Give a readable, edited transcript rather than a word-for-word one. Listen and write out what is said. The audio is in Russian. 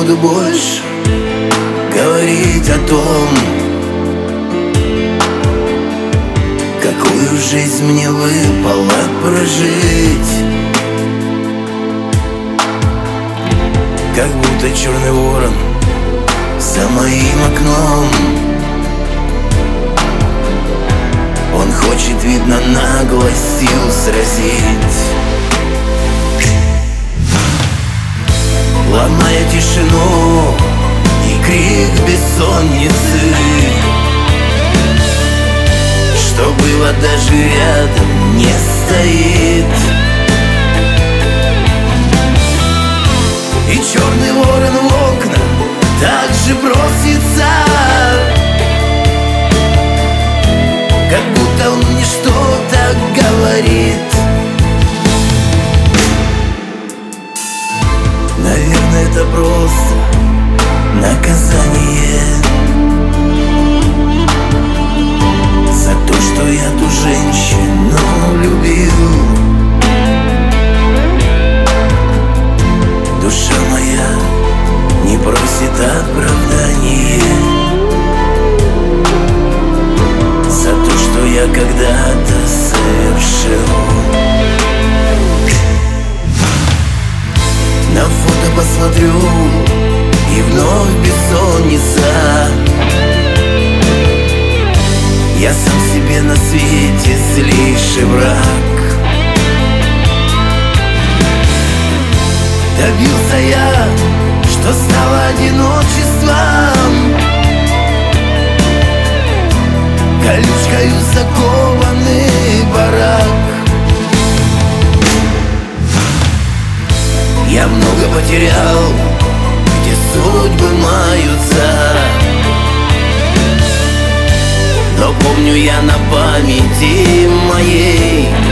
буду больше говорить о том, какую жизнь мне выпало прожить. Как будто черный ворон за моим окном. Он хочет, видно, наглость сил сразить, ломая тишину и крик бессонницы. Что было, даже рядом не стоит. И черный ворон в окна также просится, как будто он мне что-то говорит. Наверное, это просто наказание за то, что я ту женщину любил. Душа моя не просит оправдания за то, что я когда-то совершил. На фото посмотрю, и вновь бессонница. Я сам себе на свете злейший враг. Добился я, что стало одиночеством, колючкою закованный барак. Я много потерял, где судьбы маются, но помню я на памяти моей